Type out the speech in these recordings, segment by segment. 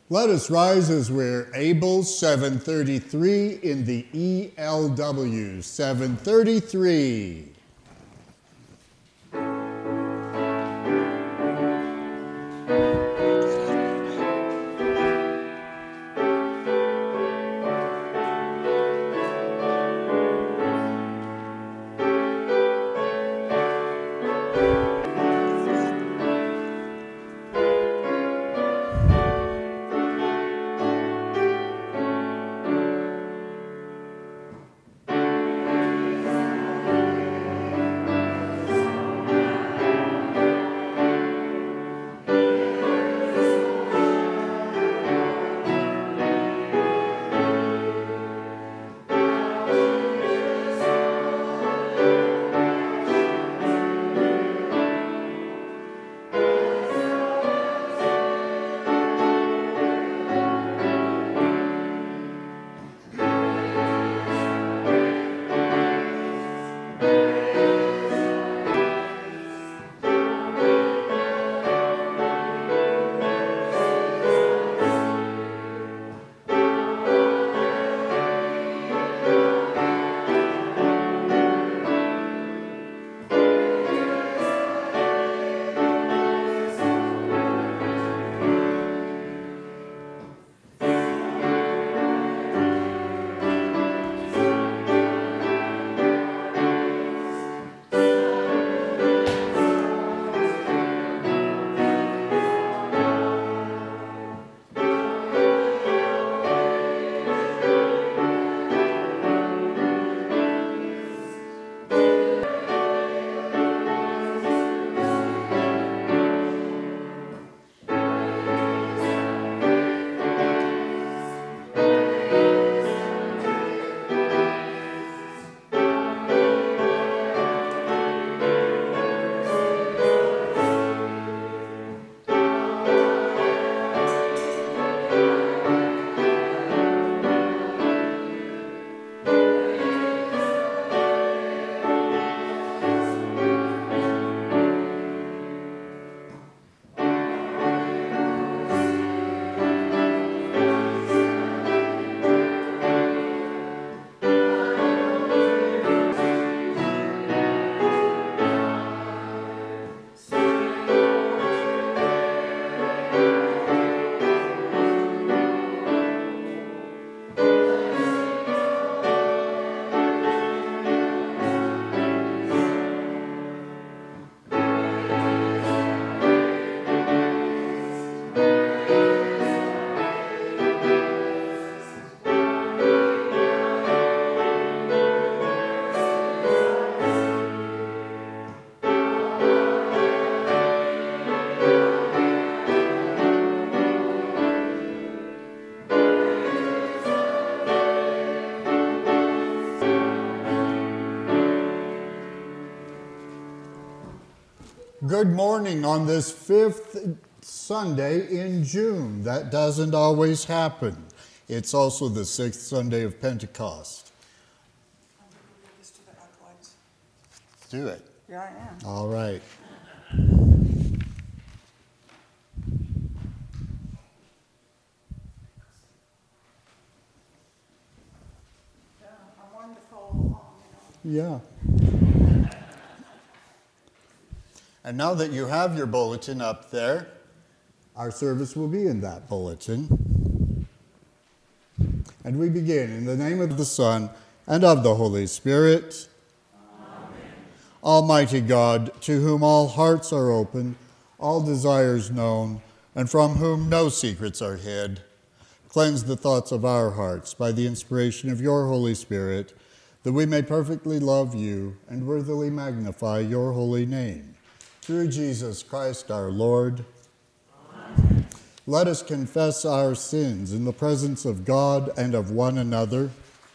Let us rise as we're able. 733 in the ELW. 733. Good morning on this fifth Sunday in June. That doesn't always happen. It's also the sixth Sunday of Pentecost. Let's do it. Yeah, I am. All right. Yeah, a wonderful. Yeah. And now that you have your bulletin up there, our service will be in that bulletin. And we begin in the name of the Son and of the Holy Spirit. Amen. Almighty God, to whom all hearts are open, all desires known, and from whom no secrets are hid, cleanse the thoughts of our hearts by the inspiration of your Holy Spirit, that we may perfectly love you and worthily magnify your holy name. Through Jesus Christ our Lord. Amen. Let us confess our sins in the presence of God and of one another.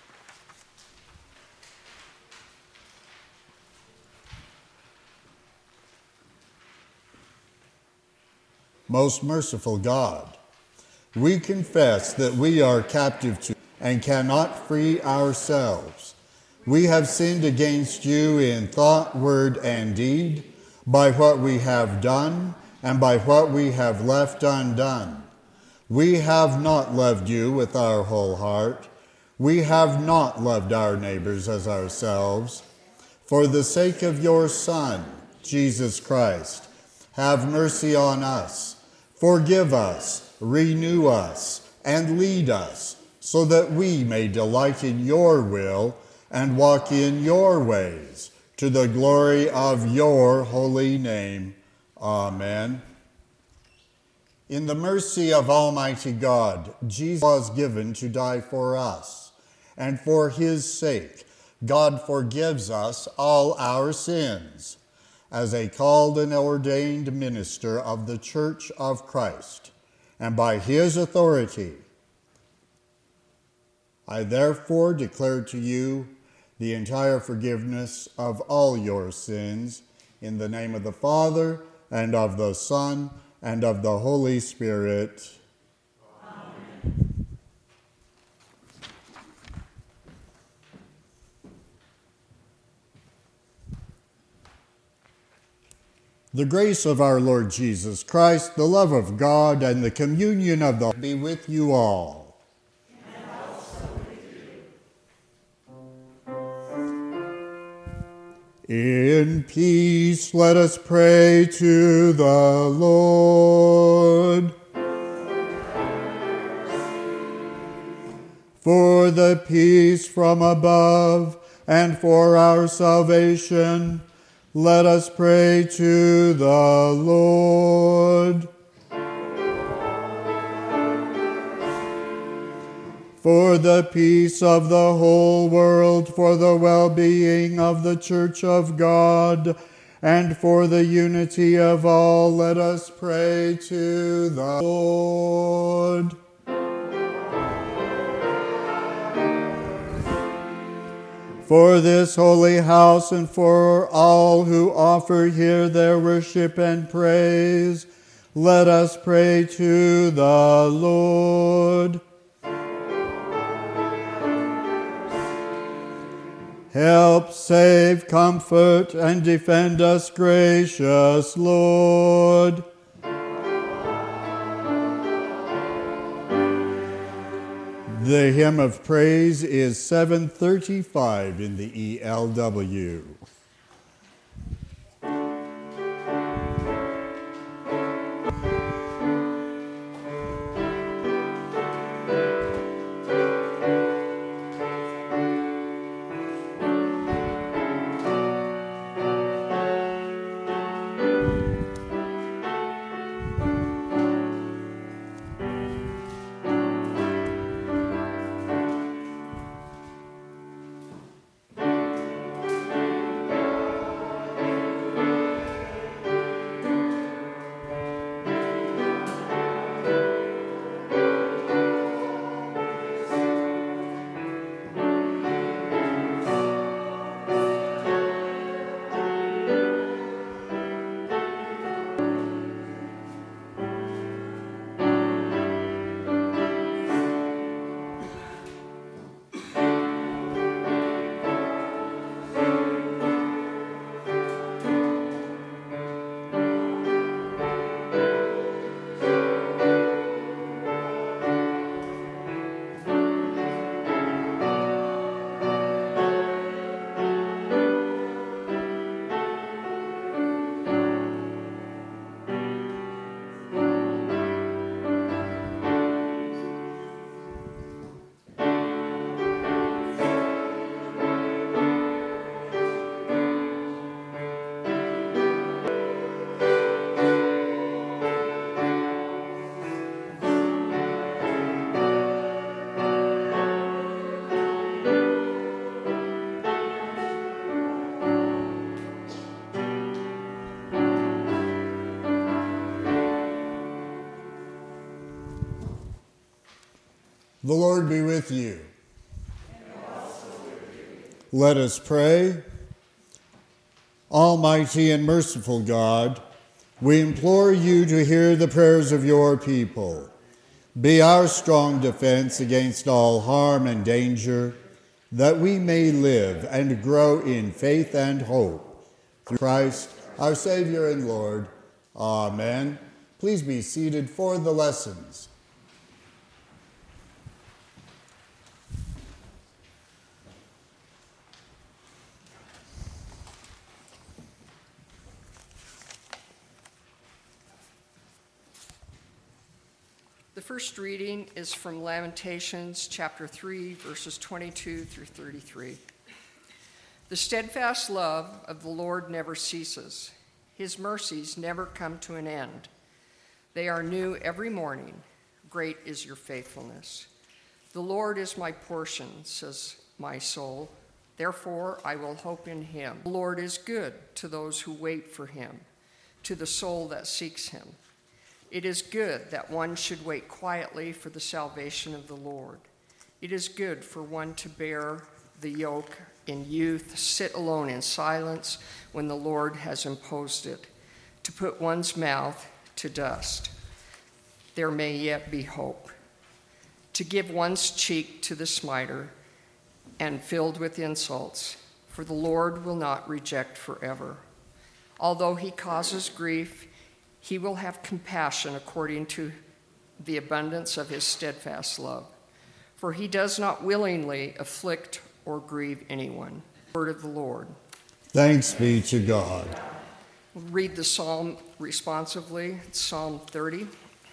Most merciful God, we confess that we are captive to and cannot free ourselves. We have sinned against you in thought, word, and deed, by what we have done and by what we have left undone. We have not loved you with our whole heart. We have not loved our neighbors as ourselves. For the sake of your Son, Jesus Christ, have mercy on us, forgive us, renew us, and lead us, so that we may delight in your will and walk in your ways, to the glory of your holy name. Amen. In the mercy of Almighty God, Jesus was given to die for us, and for his sake, God forgives us all our sins. As a called and ordained minister of the Church of Christ, and by his authority, I therefore declare to you the entire forgiveness of all your sins, in the name of the Father, and of the Son, and of the Holy Spirit. Amen. The grace of our Lord Jesus Christ, the love of God, and the communion of the be with you all. And also with you. In peace, let us pray to the Lord. For the peace from above and for our salvation, let us pray to the Lord. For the peace of the whole world, for the well-being of the Church of God, and for the unity of all, let us pray to the Lord. For this holy house and for all who offer here their worship and praise, let us pray to the Lord. Help, save, comfort, and defend us, gracious Lord. The hymn of praise is 735 in the ELW. The Lord be with you. And also with you. Let us pray. Almighty and merciful God, we implore you to hear the prayers of your people. Be our strong defense against all harm and danger, that we may live and grow in faith and hope. Through Christ, our Savior and Lord. Amen. Please be seated for the lessons. first reading is from Lamentations chapter 3, verses 22 through 33. The steadfast love of the Lord never ceases. His mercies never come to an end. They are new every morning. Great is your faithfulness. The Lord is my portion, says my soul. Therefore, I will hope in him. The Lord is good to those who wait for him, to the soul that seeks him. It is good that one should wait quietly for the salvation of the Lord. It is good for one to bear the yoke in youth, sit alone in silence when the Lord has imposed it, to put one's mouth to dust. There may yet be hope. To give one's cheek to the smiter and filled with insults, for the Lord will not reject forever. Although he causes grief, he will have compassion according to the abundance of his steadfast love. For he does not willingly afflict or grieve anyone. Word of the Lord. Thanks be to God. We'll read the psalm responsively. It's Psalm 30.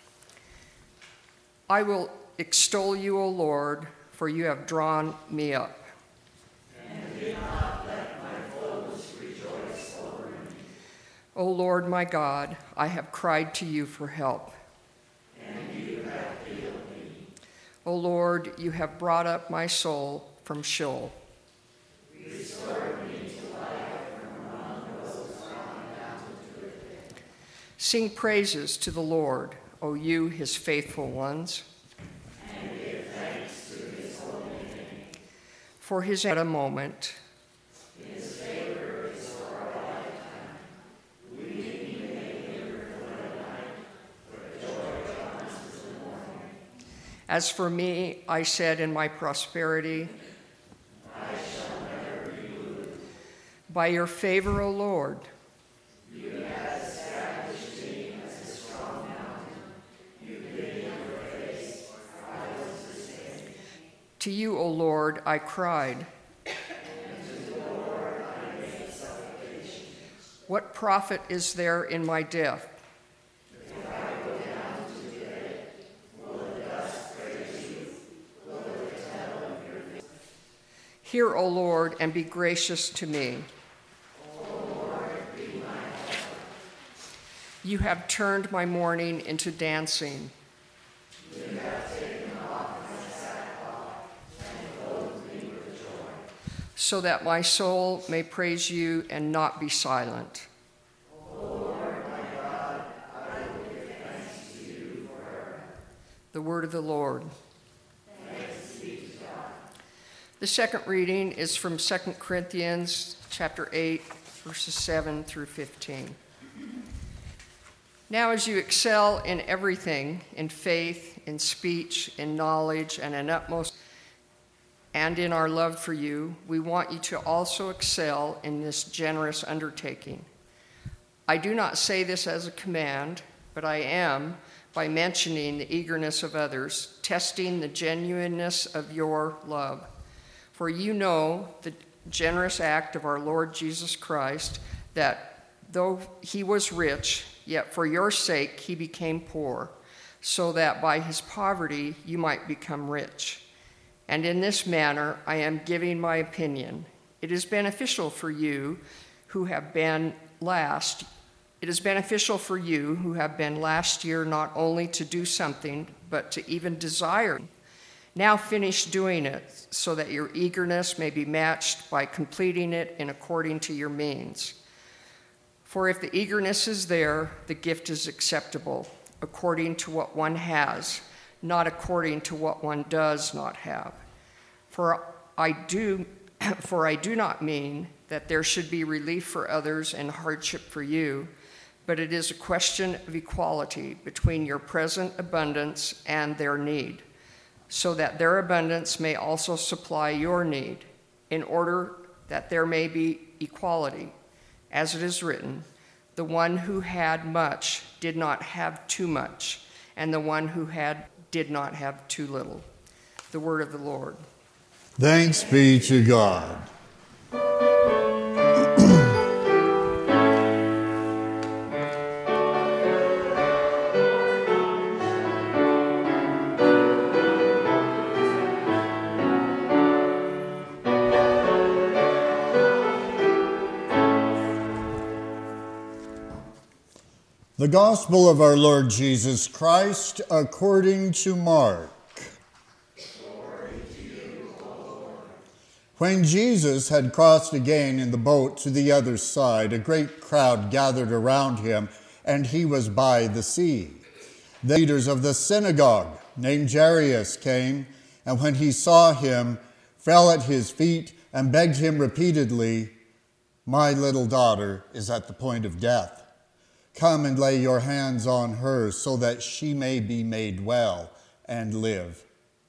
I will extol you, O Lord, for you have drawn me up. And do not let my foes rejoice over me. O Lord my God, I have cried to you for help. And you have healed me. O Lord, you have brought up my soul from Sheol. Restore me to life from among those gone down to the pit. Sing praises to the Lord, O you, his faithful ones. And give thanks to his holy name. For his at a moment. His favor is for a lifetime. Weeping may endure for the night, but joy comes in the morning. As for me, I said in my prosperity, I shall never be moved. by your favor, O Lord, You have established me as a strong mountain. You hid in your face, I was sustained. to you, O Lord, I cried. And to the Lord I made supplication. What profit is there in my death? If I go down to the pit, will the dust praise you? Will it tell of your faith? Hear, O Lord, and be gracious to me. O Lord, be my helper. You have turned my mourning into dancing. You have taken off my sackcloth and clothed me with joy. So that my soul may praise you and not be silent. O Lord, my God, I will give thanks to you forever. The word of the Lord. Thanks be to God. The second reading is from 2 Corinthians chapter 8, verses 7 through 15. Now as you excel in everything, in faith, in speech, in knowledge, and in utmost, and in our love for you, we want you to also excel in this generous undertaking. I do not say this as a command, but I am, by mentioning the eagerness of others, testing the genuineness of your love. For you know the generous act of our Lord Jesus Christ, that though he was rich, yet for your sake he became poor, so that by his poverty you might become rich. And in this manner I am giving my opinion. It is beneficial for you who have been last. It is beneficial for you who have been last year not only to do something, but to even desire. Now finish doing it, so that your eagerness may be matched by completing it in according to your means. For if the eagerness is there, the gift is acceptable, according to what one has, not according to what one does not have. For I do not mean that there should be relief for others and hardship for you, but it is a question of equality between your present abundance and their need, so that their abundance may also supply your need, in order that there may be equality. As it is written, the one who had much did not have too much, and the one who had did not have too little. The word of the Lord. Thanks be to God. The Gospel of our Lord Jesus Christ according to Mark. Glory to you, O Lord. When Jesus had crossed again in the boat to the other side, a great crowd gathered around him, and he was by the sea. The leaders of the synagogue, named Jairus, came, and when he saw him, fell at his feet and begged him repeatedly, "My little daughter is at the point of death. Come and lay your hands on her so that she may be made well and live."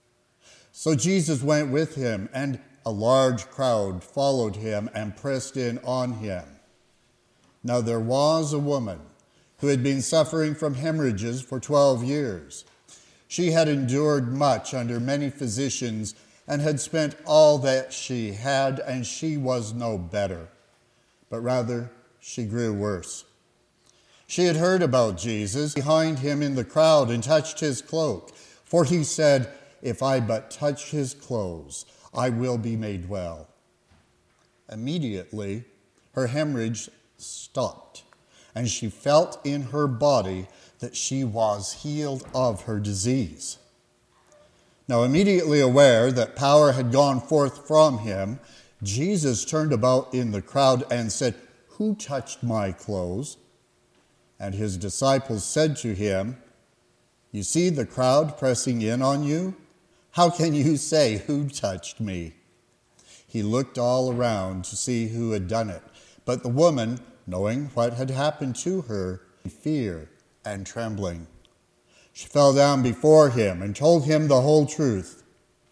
So Jesus went with him, and a large crowd followed him and pressed in on him. Now there was a woman who had been suffering from hemorrhages for 12 years. She had endured much under many physicians and had spent all that she had, and she was no better, but rather she grew worse. She had heard about Jesus behind him in the crowd and touched his cloak, for he said, "If I but touch his clothes, I will be made well." Immediately, her hemorrhage stopped, and she felt in her body that she was healed of her disease. Now, immediately aware that power had gone forth from him, Jesus turned about in the crowd and said, "Who touched my clothes?" And his disciples said to him, "You see the crowd pressing in on you? How can you say, 'Who touched me?'" He looked all around to see who had done it. But the woman, knowing what had happened to her, in fear and trembling, she fell down before him and told him the whole truth.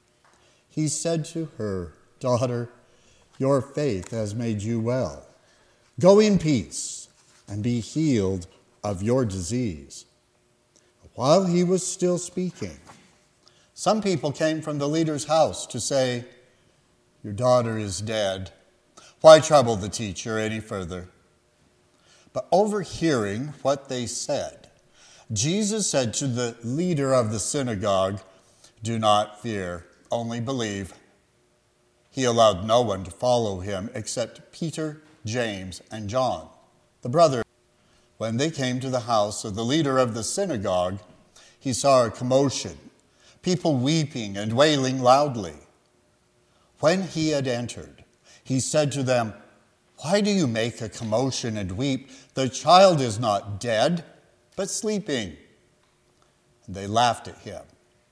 He said to her, "Daughter, your faith has made you well. Go in peace and be healed of your disease." While he was still speaking, some people came from the leader's house to say, "Your daughter is dead. Why trouble the teacher any further?" But overhearing what they said, Jesus said to the leader of the synagogue, "Do not fear, only believe." He allowed no one to follow him except Peter, James, and John, the brother. When they came to the house of the leader of the synagogue, he saw a commotion, people weeping and wailing loudly. When he had entered, he said to them, "Why do you make a commotion and weep? The child is not dead, but sleeping." And they laughed at him.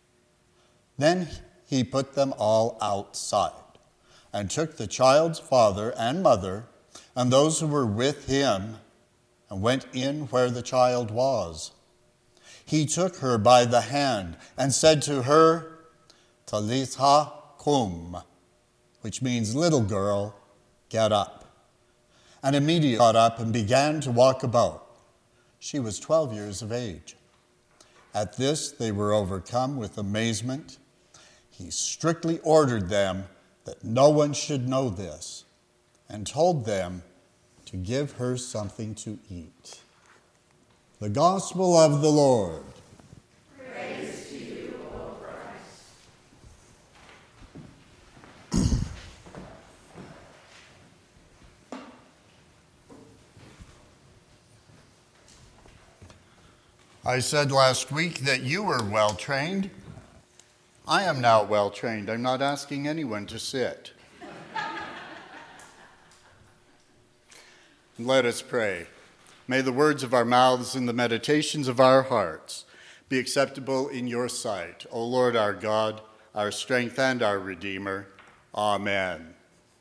Then he put them all outside and took the child's father and mother and those who were with him and went in where the child was. He took her by the hand and said to her, "Talitha kum," which means, "Little girl, get up." And immediately got up and began to walk about. She was 12 years of age. At this they were overcome with amazement. He strictly ordered them that no one should know this, and told them to give her something to eat. The Gospel of the Lord. Praise to you, O Christ. I said last week that you were well trained. I am now well trained. I'm not asking anyone to sit. Let us pray. May the words of our mouths and the meditations of our hearts be acceptable in your sight, O Lord our God, our strength and our Redeemer. Amen.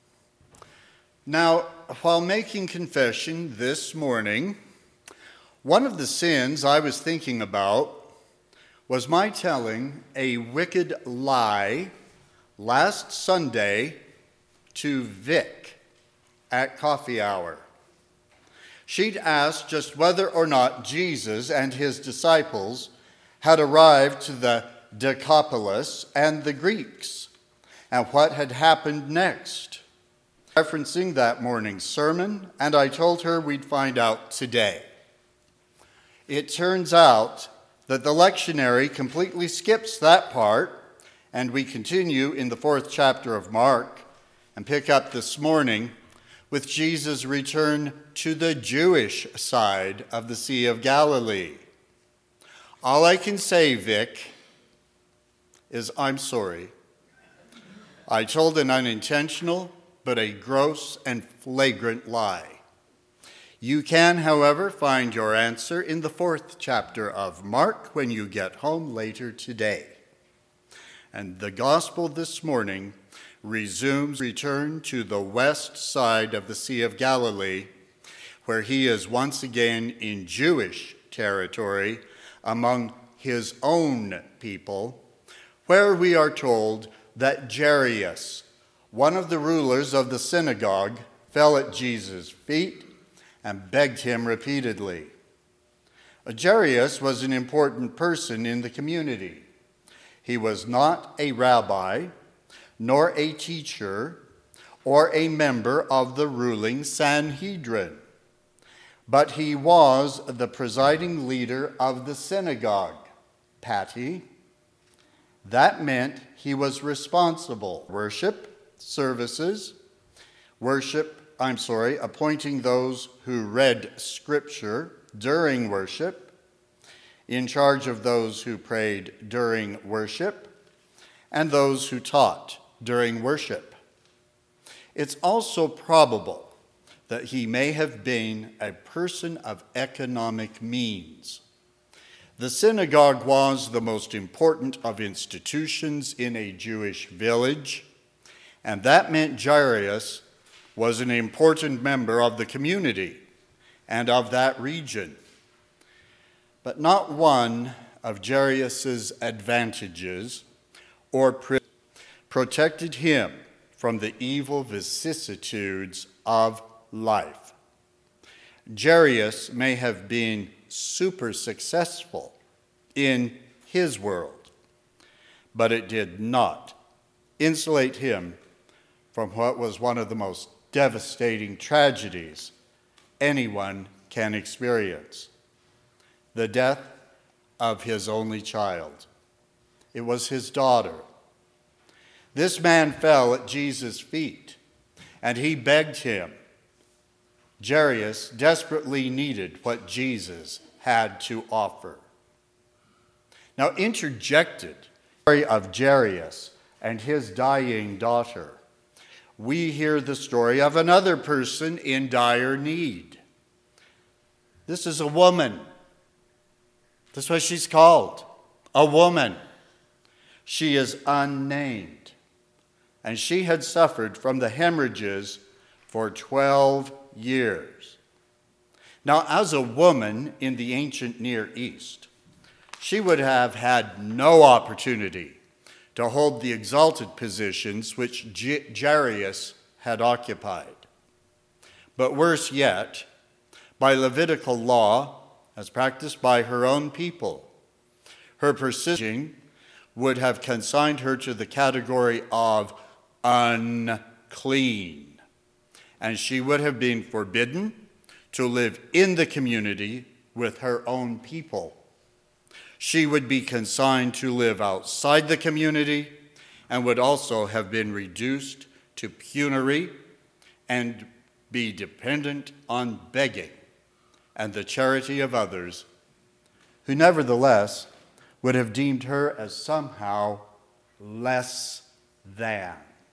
Now, while making confession this morning, one of the sins I was thinking about was my telling a wicked lie last Sunday to Vic at coffee hour. She'd asked just whether or not Jesus and his disciples had arrived to the Decapolis and the Greeks, and what had happened next, referencing that morning's sermon, and I told her we'd find out today. It turns out that the lectionary completely skips that part, and we continue in the 4th chapter of Mark and pick up this morning with Jesus' return to the Jewish side of the Sea of Galilee. All I can say, Vic, is I'm sorry. I told an unintentional but a gross and flagrant lie. You can, however, find your answer in the 4th chapter of Mark when you get home later today. And the gospel this morning resumes return to the west side of the Sea of Galilee, where he is once again in Jewish territory among his own people, where we are told that Jairus, one of the rulers of the synagogue, fell at Jesus' feet and begged him repeatedly. Jairus was an important person in the community. He was not a rabbi, nor a teacher, or a member of the ruling Sanhedrin, but he was the presiding leader of the synagogue, Patty. That meant he was responsible for appointing those who read scripture during worship, in charge of those who prayed during worship, and those who taught during worship. It's also probable that he may have been a person of economic means. The synagogue was the most important of institutions in a Jewish village, and that meant Jairus was an important member of the community and of that region. But not one of Jairus' advantages or protected him from the evil vicissitudes of life. Jairus may have been super successful in his world, but it did not insulate him from what was one of the most devastating tragedies anyone can experience: the death of his only child. It was his daughter. This man fell at Jesus' feet, and he begged him. Jairus desperately needed what Jesus had to offer. Now, interjected in the story of Jairus and his dying daughter, we hear the story of another person in dire need. This is a woman. That's what she's called, a woman. She is unnamed, and she had suffered from the hemorrhages for 12 years. Now, as a woman in the ancient Near East, she would have had no opportunity to hold the exalted positions which Jairus had occupied. But worse yet, by Levitical law, as practiced by her own people, her persistence would have consigned her to the category of unclean, and she would have been forbidden to live in the community with her own people. She would be consigned to live outside the community and would also have been reduced to penury and be dependent on begging and the charity of others, who nevertheless would have deemed her as somehow less than.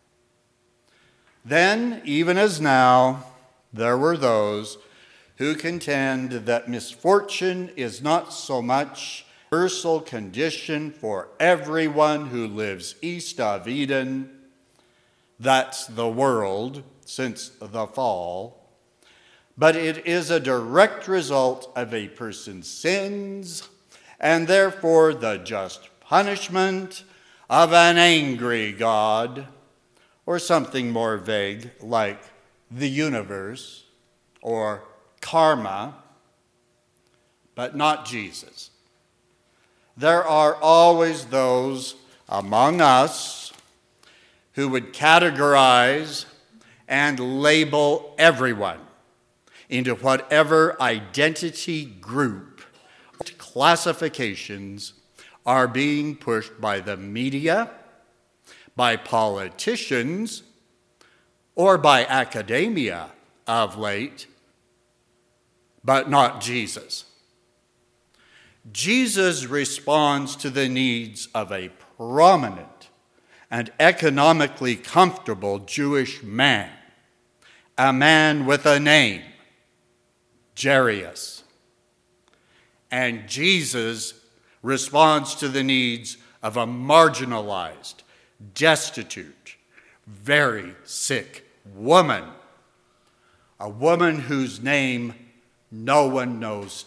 Then, even as now, there were those who contend that misfortune is not so much a universal condition for everyone who lives east of Eden, that's the world since the fall, but it is a direct result of a person's sins, and therefore the just punishment of an angry God, or something more vague like the universe or karma, but not Jesus. There are always those among us who would categorize and label everyone into whatever identity group or classifications are being pushed by the media, by politicians, or by academia of late, but not Jesus. Jesus responds to the needs of a prominent and economically comfortable Jewish man, a man with a name, Jairus. And Jesus responds to the needs of a marginalized, destitute, very sick woman, a woman whose name no one knows.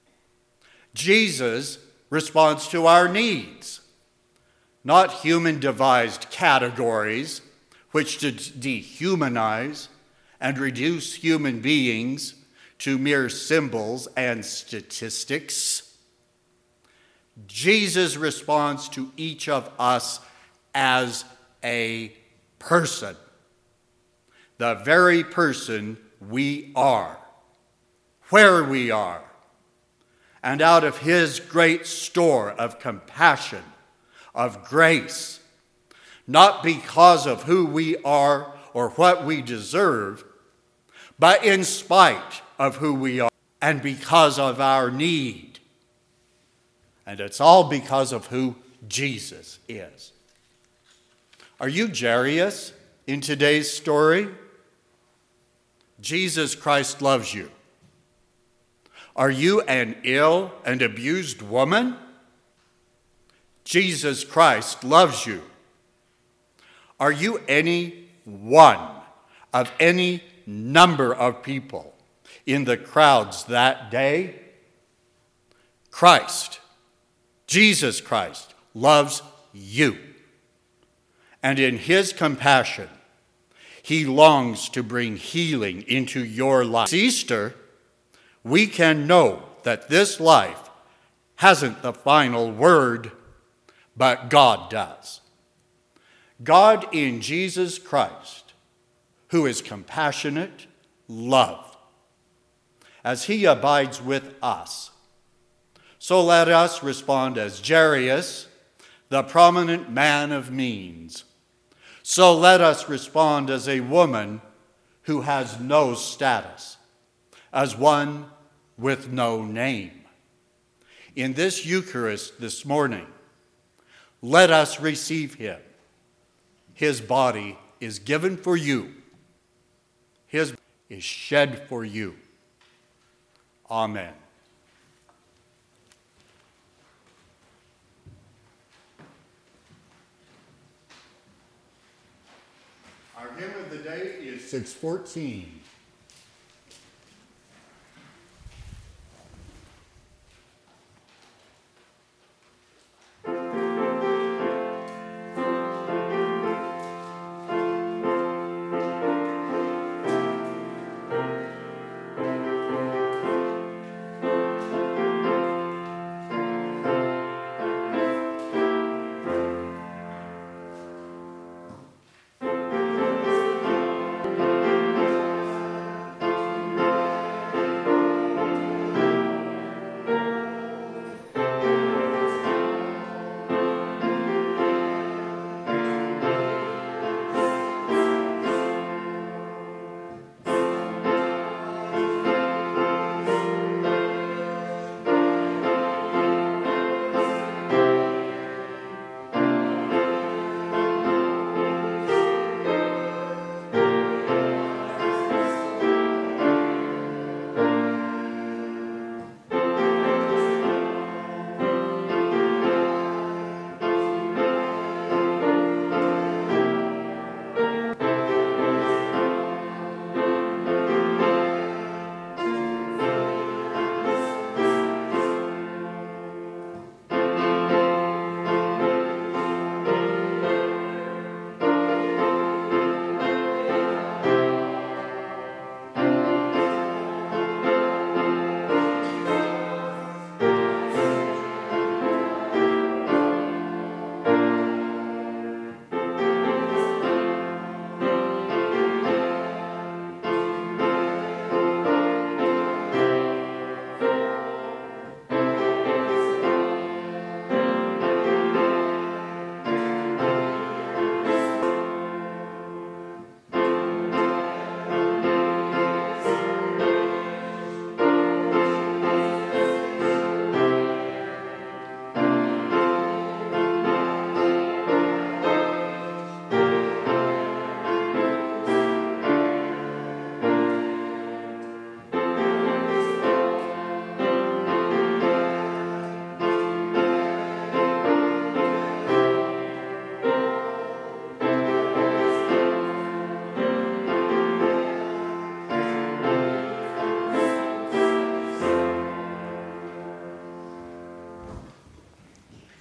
Jesus responds to our needs, not human-devised categories which dehumanize and reduce human beings to mere symbols and statistics. Jesus responds to each of us as a person, the very person we are, where we are, and out of his great store of compassion, of grace, not because of who we are or what we deserve, but in spite of who we are and because of our need. And it's all because of who Jesus is. Are you Jairus in today's story? Jesus Christ loves you. Are you an ill and abused woman? Jesus Christ loves you. Are you any one of any number of people in the crowds that day? Christ, Jesus Christ, loves you. And in his compassion, he longs to bring healing into your life. This Easter, we can know that this life hasn't the final word, but God does. God in Jesus Christ, who is compassionate, love, as he abides with us. So let us respond as Jairus, the prominent man of means. So let us respond as a woman who has no status, as one with no name. In this Eucharist this morning, let us receive him. His body is given for you. His is shed for you. Amen. Our hymn of the day is 614.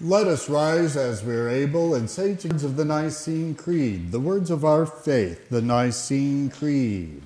Let us rise as we are able and say to the words of the Nicene Creed, the words of our faith, the Nicene Creed.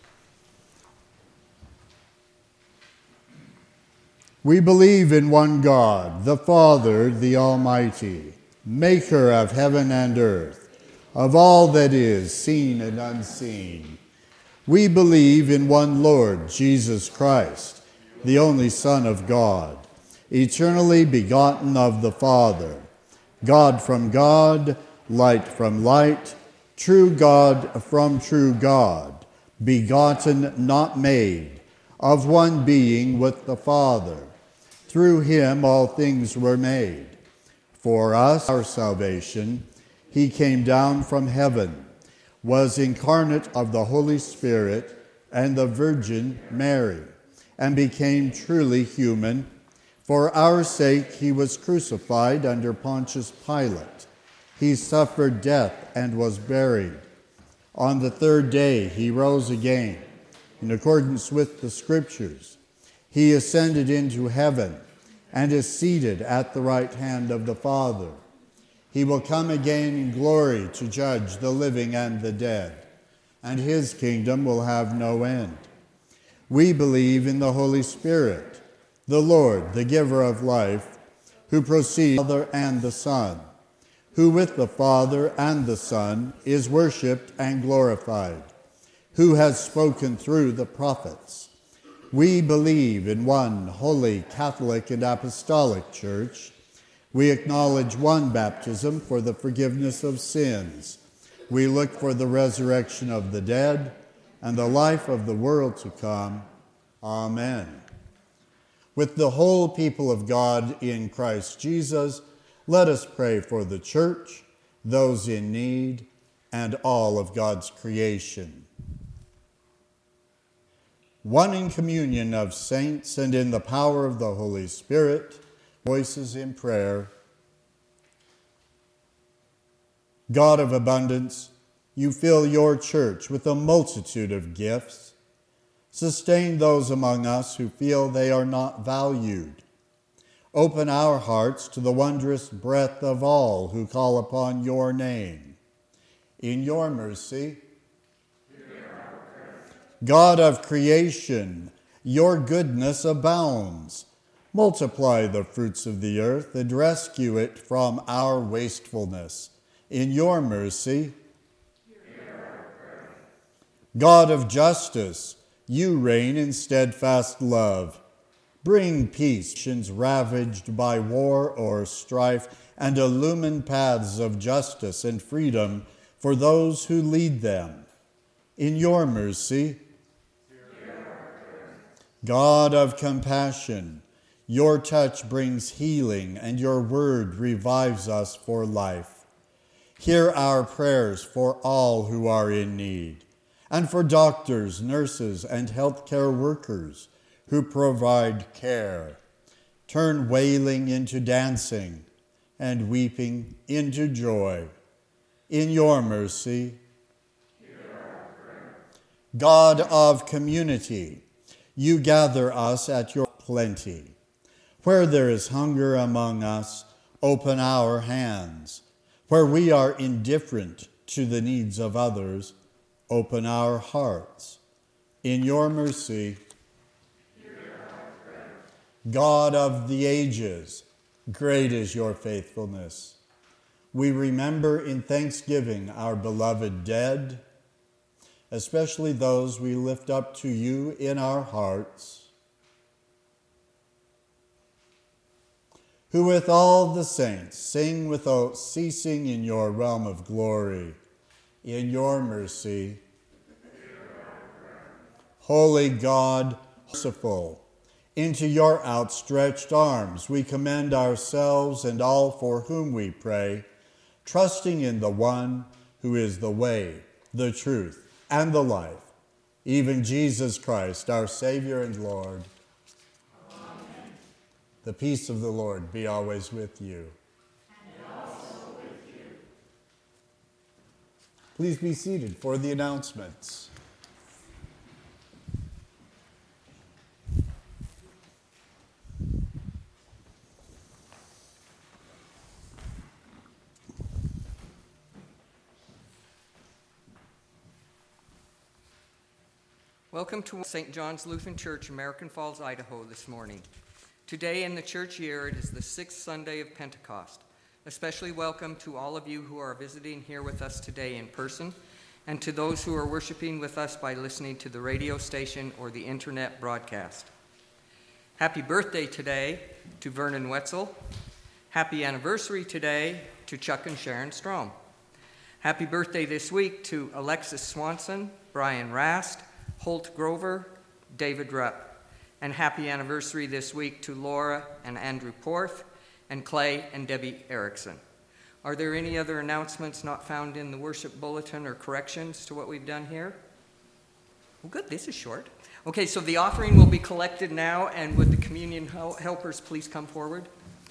We believe in one God, the Father, the Almighty, maker of heaven and earth, of all that is seen and unseen. We believe in one Lord, Jesus Christ, the only Son of God, eternally begotten of the Father, God from God, light from light, true God from true God, begotten, not made, of one being with the Father. Through him all things were made. For us, our salvation, he came down from heaven, was incarnate of the Holy Spirit and the Virgin Mary, and became truly human. For our sake he was crucified under Pontius Pilate. He suffered death and was buried. On the third day he rose again, in accordance with the Scriptures. He ascended into heaven and is seated at the right hand of the Father. He will come again in glory to judge the living and the dead, and his kingdom will have no end. We believe in the Holy Spirit, the Lord, the giver of life, who proceeds from the Father and the Son, who with the Father and the Son is worshipped and glorified, who has spoken through the prophets. We believe in one holy, Catholic, and Apostolic Church. We acknowledge one baptism for the forgiveness of sins. We look for the resurrection of the dead and the life of the world to come. Amen. With the whole people of God in Christ Jesus, let us pray for the church, those in need, and all of God's creation. One in communion of saints and in the power of the Holy Spirit, voices in prayer. God of abundance, you fill your church with a multitude of gifts. Sustain those among us who feel they are not valued. Open our hearts to the wondrous breadth of all who call upon your name. In your mercy, God of creation, your goodness abounds. Multiply the fruits of the earth and rescue it from our wastefulness. In your mercy, God of justice, you reign in steadfast love. Bring peace to nations ravaged by war or strife, and illumine paths of justice and freedom for those who lead them. In your mercy, God of compassion, your touch brings healing, and your word revives us for life. Hear our prayers for all who are in need, and for doctors, nurses, and healthcare workers who provide care. Turn wailing into dancing and weeping into joy. In your mercy, God of community, you gather us at your plenty. Where there is hunger among us, open our hands. Where we are indifferent to the needs of others, open our hearts. In your mercy, God of the ages, great is your faithfulness. We remember in thanksgiving our beloved dead, especially those we lift up to you in our hearts, who with all the saints sing without ceasing in your realm of glory. In your mercy, Holy God, merciful, into your outstretched arms we commend ourselves and all for whom we pray, trusting in the one who is the way, the truth, and the life, even Jesus Christ, our Savior and Lord. Amen. The peace of the Lord be always with you. And also with you. Please be seated for the announcements. Welcome to St. John's Lutheran Church, American Falls, Idaho this morning. Today in the church year, it is the 6th Sunday of Pentecost. Especially welcome to all of you who are visiting here with us today in person, and to those who are worshiping with us by listening to the radio station or the internet broadcast. Happy birthday today to Vernon Wetzel. Happy anniversary today to Chuck and Sharon Strom. Happy birthday this week to Alexis Swanson, Brian Rast, Holt Grover, David Rupp. And happy anniversary this week to Laura and Andrew Porth, and Clay and Debbie Erickson. Are there any other announcements not found in the worship bulletin or corrections to what we've done here? Well, good, this is short. Okay, so the offering will be collected now, and would the communion helpers please come forward?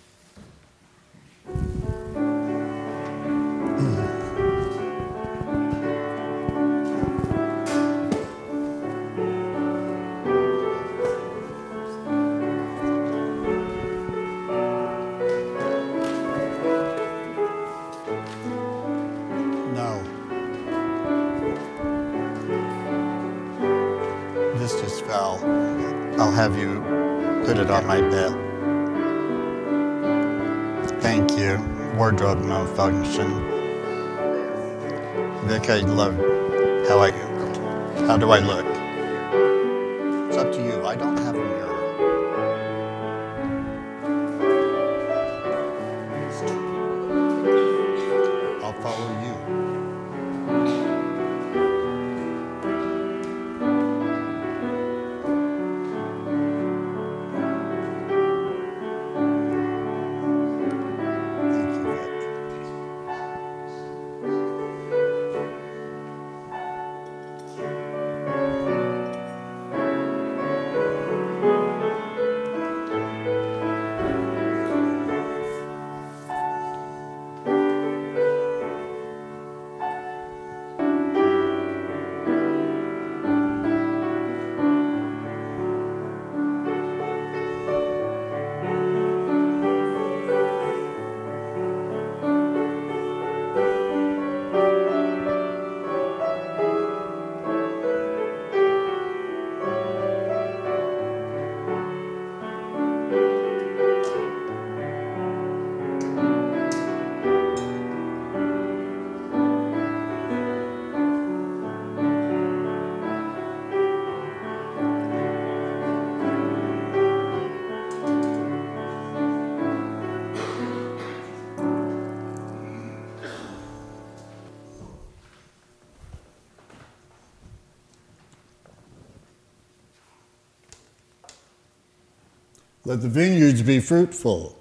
I'll have you put it on my bed. Thank you. Wardrobe malfunction. Vic, I love how do I look? It's up to you. I don't have a mirror. I'll follow you. Let the vineyards be fruitful.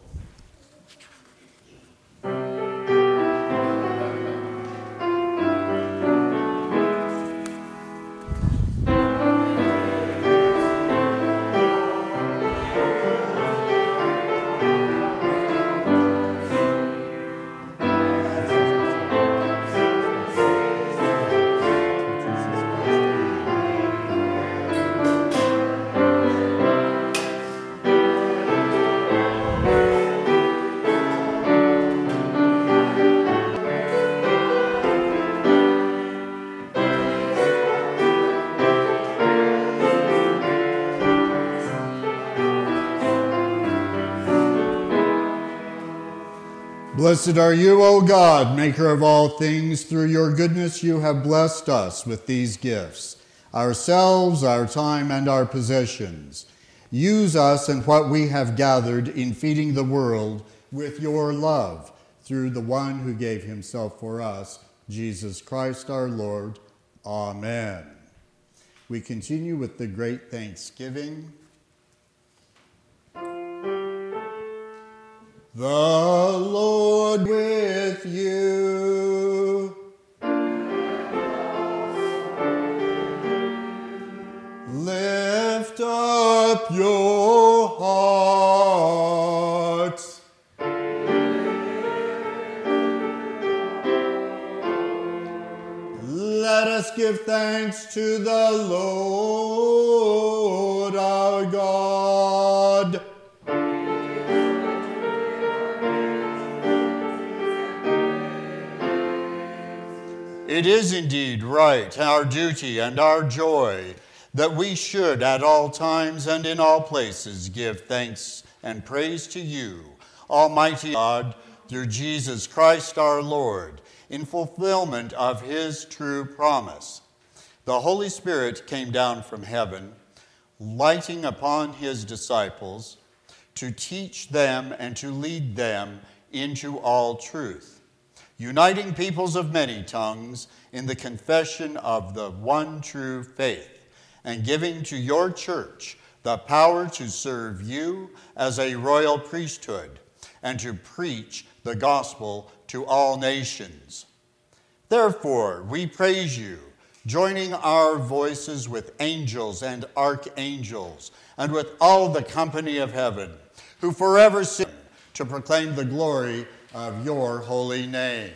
Blessed are you, O God, maker of all things. Through your goodness you have blessed us with these gifts, ourselves, our time, and our possessions. Use us and what we have gathered in feeding the world with your love, through the one who gave himself for us, Jesus Christ our Lord. Amen. We continue with the great thanksgiving. The Lord with you. Lift up your hearts. Let us give thanks to the Lord our God. It is indeed right, our duty and our joy, that we should at all times and in all places give thanks and praise to you, Almighty God, through Jesus Christ our Lord, in fulfillment of his true promise. The Holy Spirit came down from heaven, lighting upon his disciples, to teach them and to lead them into all truth, uniting peoples of many tongues in the confession of the one true faith, and giving to your church the power to serve you as a royal priesthood and to preach the gospel to all nations. Therefore, we praise you, joining our voices with angels and archangels and with all the company of heaven, who forever sing to proclaim the glory of your holy name.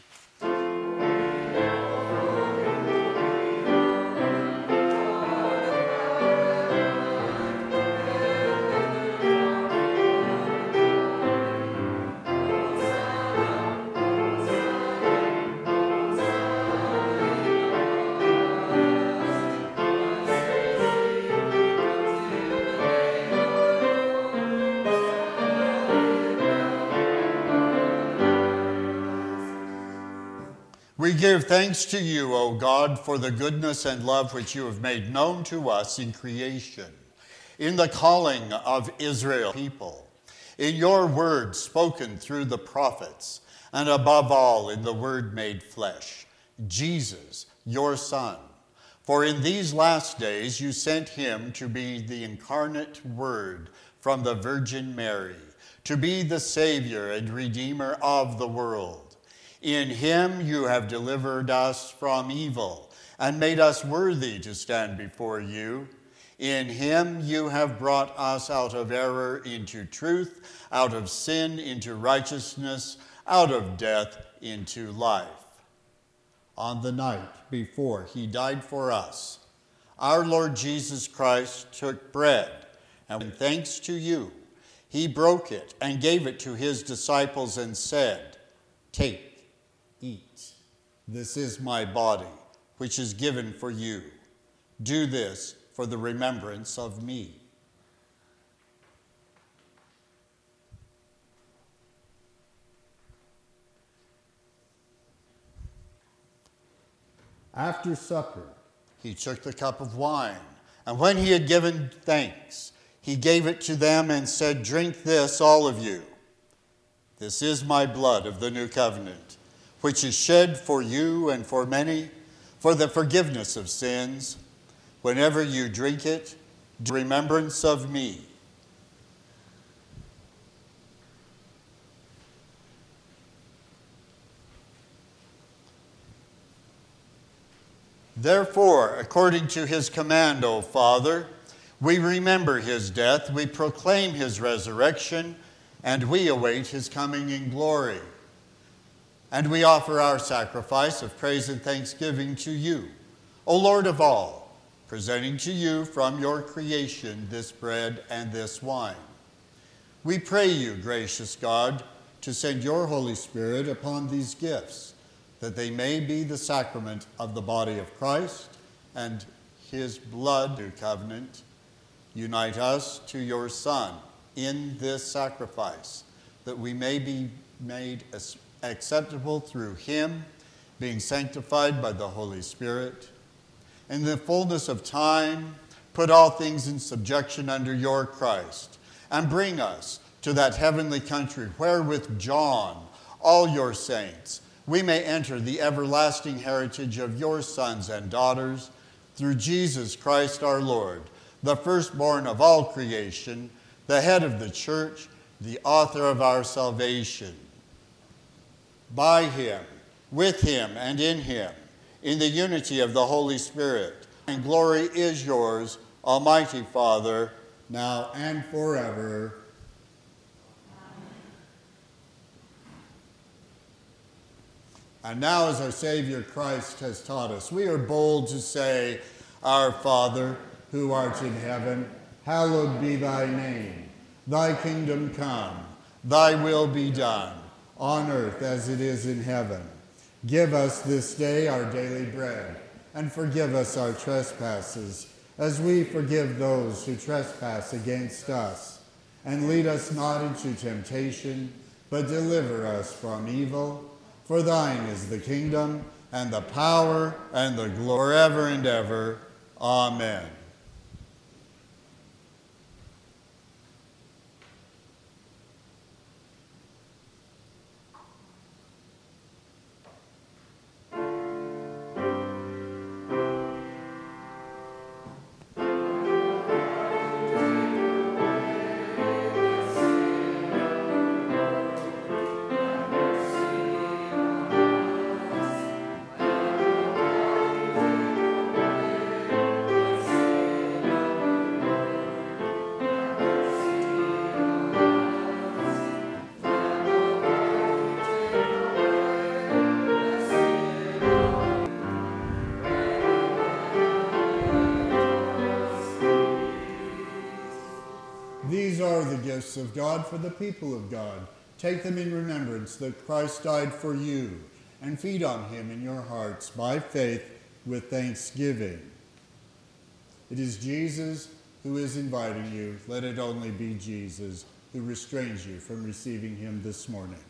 We give thanks to you, O God, for the goodness and love which you have made known to us in creation, in the calling of Israel people, in your word spoken through the prophets, and above all in the word made flesh, Jesus, your Son. For in these last days you sent him to be the incarnate Word from the Virgin Mary, to be the Savior and Redeemer of the world. In him you have delivered us from evil and made us worthy to stand before you. In him you have brought us out of error into truth, out of sin into righteousness, out of death into life. On the night before he died for us, our Lord Jesus Christ took bread, and in thanks to you, he broke it and gave it to his disciples and said, "Take, eat. This is my body, which is given for you. Do this for the remembrance of me." After supper, he took the cup of wine, and when he had given thanks, he gave it to them and said, "Drink this, all of you. This is my blood of the new covenant, which is shed for you and for many for the forgiveness of sins. Whenever you drink it, do remembrance of me." Therefore, according to his command, O Father, we remember his death, we proclaim his resurrection, and we await his coming in glory. And we offer our sacrifice of praise and thanksgiving to you, O Lord of all, presenting to you from your creation this bread and this wine. We pray you, gracious God, to send your Holy Spirit upon these gifts, that they may be the sacrament of the body of Christ and his blood, new covenant. Unite us to your Son in this sacrifice, that we may be made acceptable through him, being sanctified by the Holy Spirit. In the fullness of time, put all things in subjection under your Christ, and bring us to that heavenly country where with John, all your saints, we may enter the everlasting heritage of your sons and daughters, through Jesus Christ our Lord, the firstborn of all creation, the head of the church, the author of our salvation. By him, with him, and in him, in the unity of the Holy Spirit, and glory is yours, Almighty Father, now and forever. And now, as our Savior Christ has taught us, we are bold to say, "Our Father, who art in heaven, hallowed be thy name. Thy kingdom come, thy will be done, on earth as it is in heaven. Give us this day our daily bread, and forgive us our trespasses, as we forgive those who trespass against us. And lead us not into temptation, but deliver us from evil. For thine is the kingdom, and the power, and the glory, forever and ever. Amen. These are the gifts of God for the people of God. Take them in remembrance that Christ died for you, and feed on him in your hearts by faith with thanksgiving. It is Jesus who is inviting you. Let it only be Jesus who restrains you from receiving him this morning.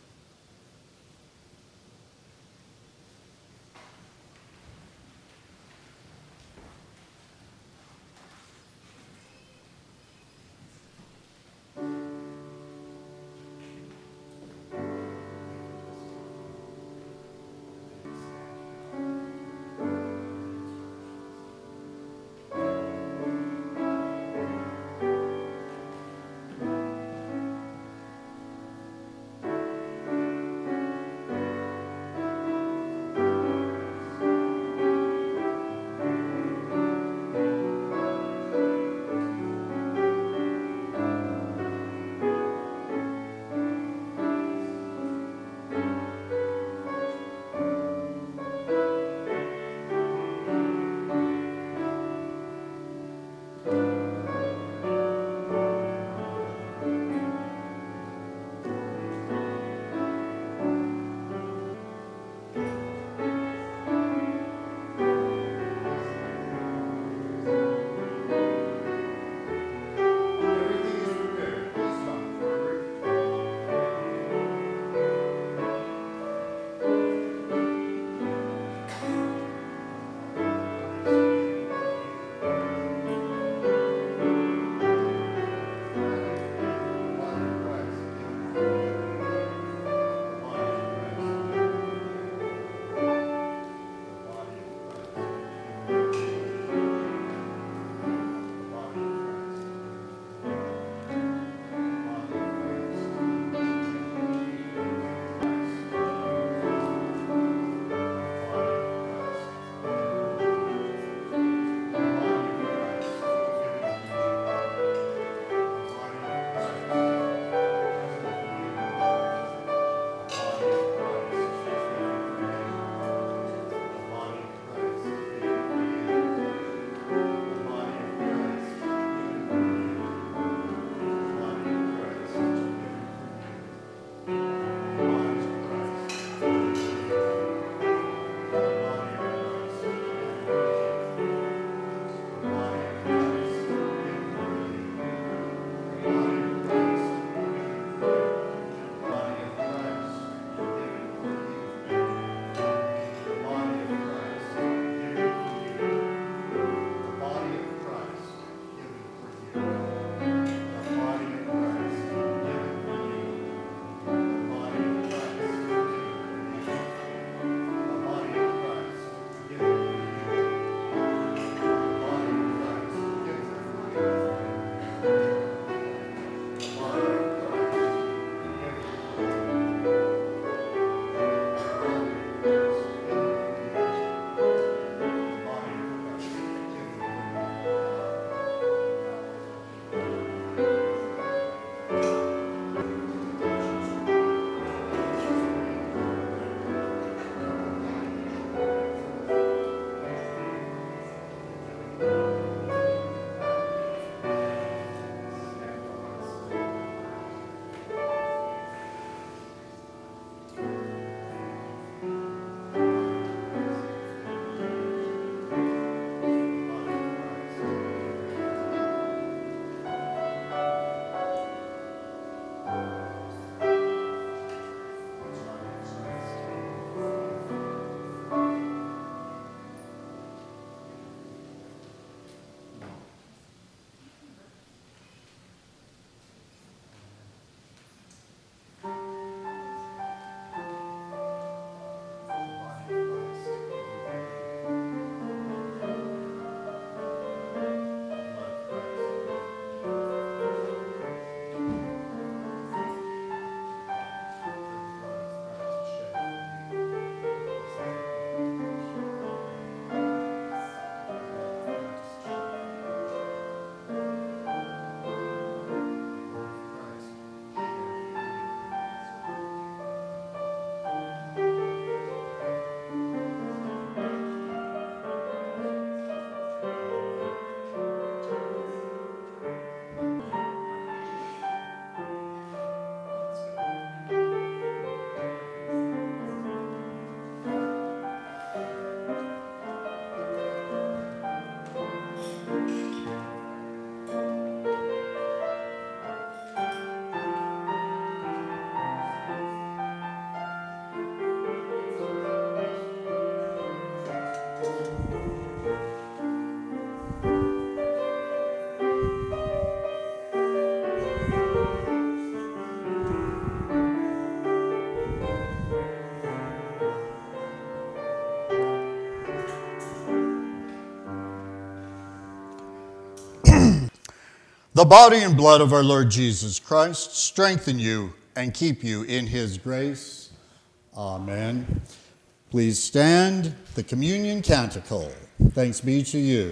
The body and blood of our Lord Jesus Christ strengthen you and keep you in his grace. Amen. Please stand. The communion canticle. Thanks be to you.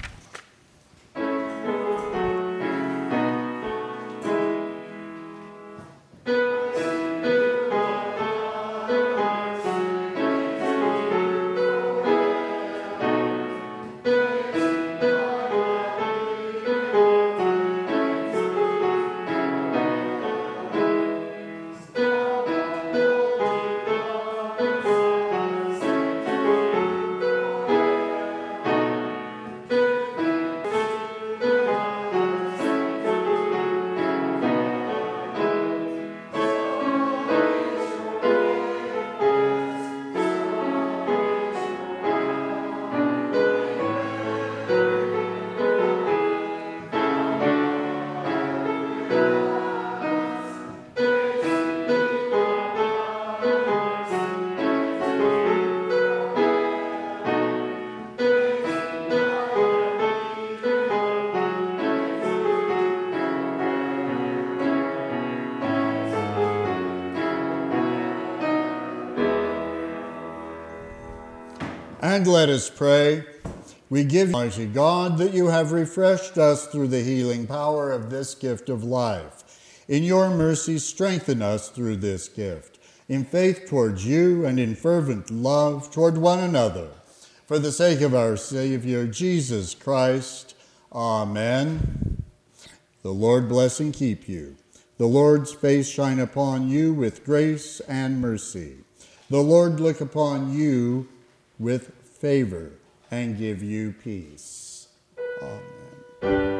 And let us pray. We give you, Almighty God, that you have refreshed us through the healing power of this gift of life. In your mercy, strengthen us through this gift, in faith towards you and in fervent love toward one another. For the sake of our Savior, Jesus Christ. Amen. The Lord bless and keep you. The Lord's face shine upon you with grace and mercy. The Lord look upon you with favor and give you peace. Amen.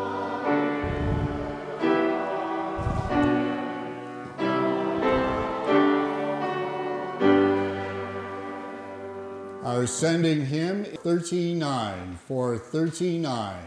Our sending hymn 39 for 39.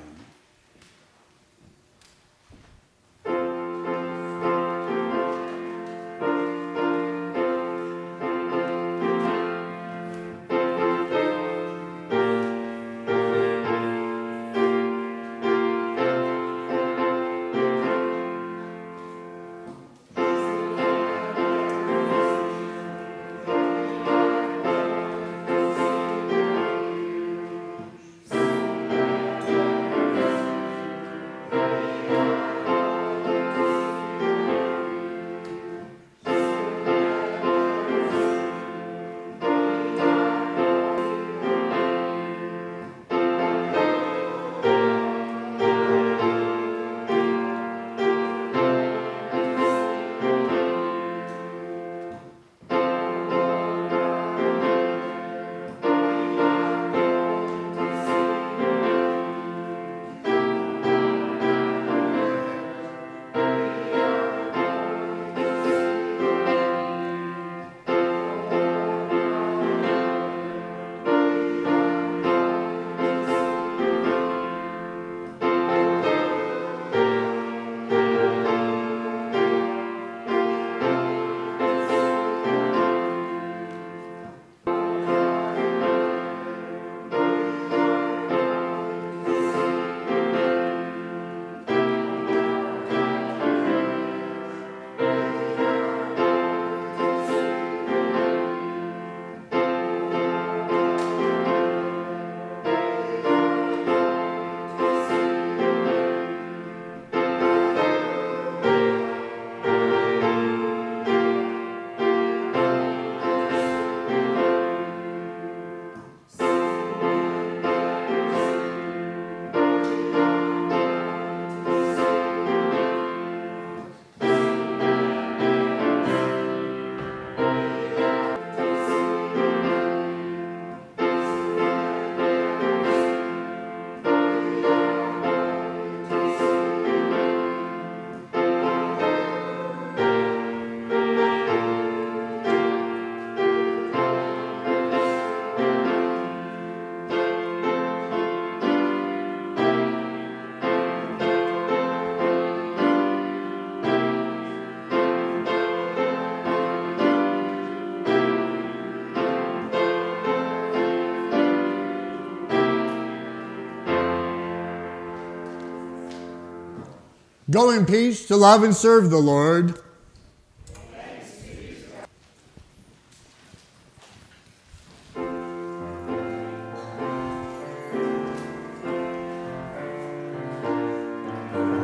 Go in peace to love and serve the Lord.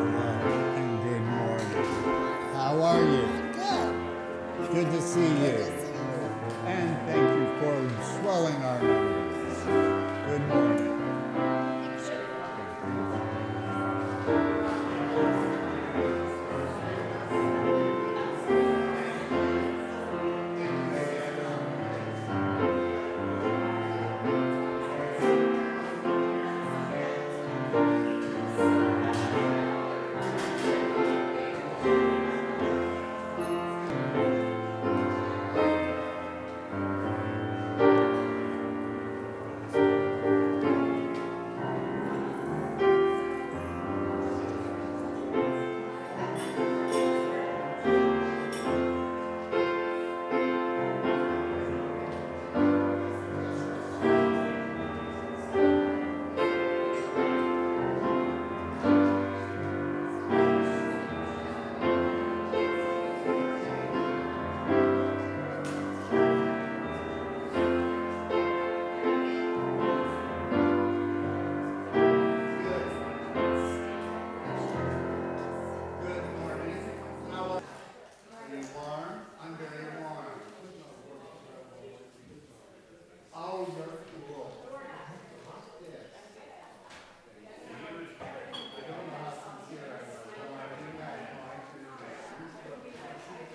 Good morning. How are you? Good. Good to see you.